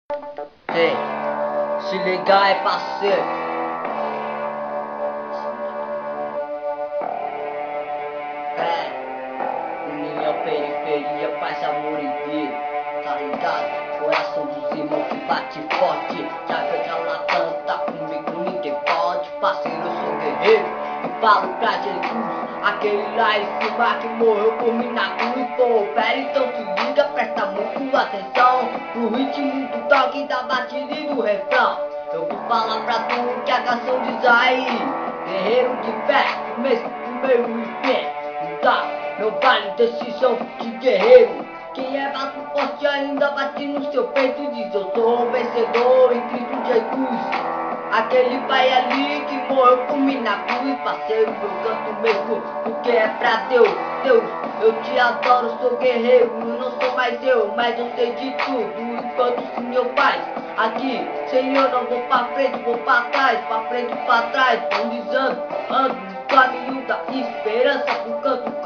Ei, se ligar é parceiro. União, periferia, paz, amor e vida. Tá ligado? Coração dos irmãos que bate forte. Já vê aquela planta comigo, ninguém pode. Parceiro, eu sou guerreiro e falo pra Jesus. Aquele lá em cima que morreu por mim na cruz. Pô, pera, então se liga, presta muito atenção pro ritmo do toque da batida e do refrão. Eu vou falar pra tu que a canção diz aí: guerreiro de fé, começo, meio e fim. Tá, meu vale, decisão de guerreiro. Quem é vaso forte ainda bate no seu peito e diz: eu sou um vencedor em Cristo Jesus. Aquele pai ali que morreu por mim na cruz. Parceiro, eu canto mesmo porque é pra Deus. Deus, eu te adoro, sou guerreiro. Eu não sou mais eu, mas eu sei de tudo enquanto o Senhor faz. Aqui, Senhor, não vou pra frente, vou pra trás. Pra frente e pra trás, deslizando, ando no caminho da esperança. Eu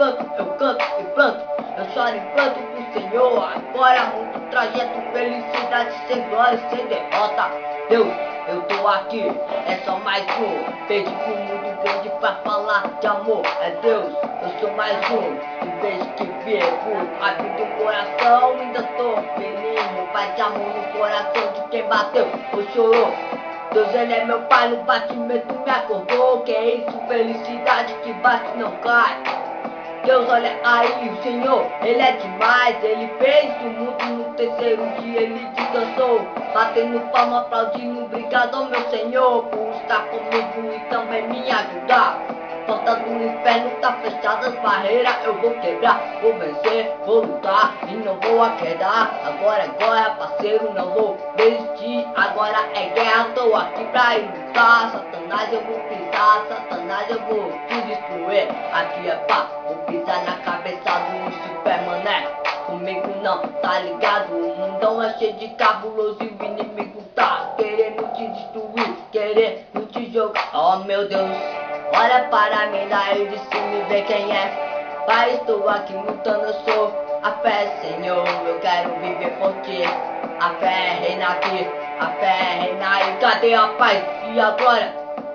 canto e planto. Eu choro e planto pro Senhor. Agora muito trajeto, felicidade sem glória, sem derrota. Deus, eu tô aqui, é só mais um. Perdi pro mundo grande pra falar de amor. É Deus, eu sou mais um. Em vez que vivo, abri do coração, ainda tô feliz. Meu pai de amor no coração de quem bateu ou chorou. Deus, ele é meu pai, no batimento me acordou. Que é isso, felicidade que bate não cai. Deus, olha aí, o Senhor, Ele é demais. Ele fez o mundo no terceiro dia, Ele descansou. Batendo palma, aplaudindo, obrigado ao meu Senhor por estar comigo e também me ajudar. Porta do inferno tá fechada, as barreiras eu vou quebrar. Vou vencer, vou lutar e não vou aquedar. Agora é guerra, parceiro, não vou desistir. Agora é guerra, tô aqui pra ir lutar. Satanás eu vou pisar, Satanás eu vou te destruir. Aqui é pá, vou pisar na cabeça do Supermané. Comigo não, tá ligado? O mundão é cheio de cabuloso e o inimigo tá querendo te destruir, querendo te jogar. Oh meu Deus, olha para mim daí de cima e vê quem é. Pai, estou aqui lutando, eu sou a fé, Senhor. Eu quero viver por ti. A fé reina aqui, a fé reina aí. Cadê a paz e agora?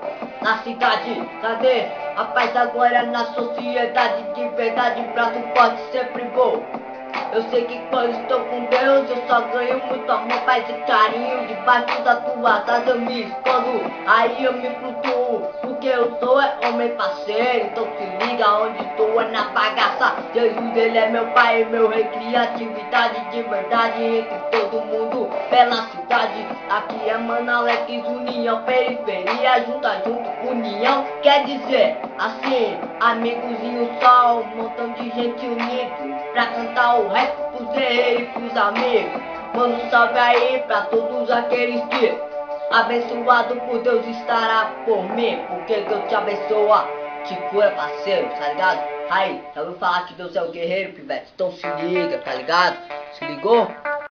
Na cidade, cadê a paz agora na sociedade? De verdade, braço forte sempre vou. Eu sei que quando estou com Deus eu só ganho muito amor, paz e carinho. Debaixo da tua asas eu me escondo, aí eu me flutuo. Porque eu sou homem parceiro, então se liga onde tô, é na bagaça. Jesus, ele é meu pai, meu rei, criatividade de verdade entre todo mundo, pela cidade. Aqui é Manaus, união, periferia, junta, união. Quer dizer, assim, amigozinho só, um montão de gente unido pra cantar o rap pros guerreiros e pros amigos. Mano, salve aí pra todos aqueles que abençoado por Deus estará por mim. Porque Deus te abençoa, te cura, parceiro, tá ligado? Aí, já ouviu falar que Deus é o guerreiro, pivete? Então se liga, tá ligado? Se ligou?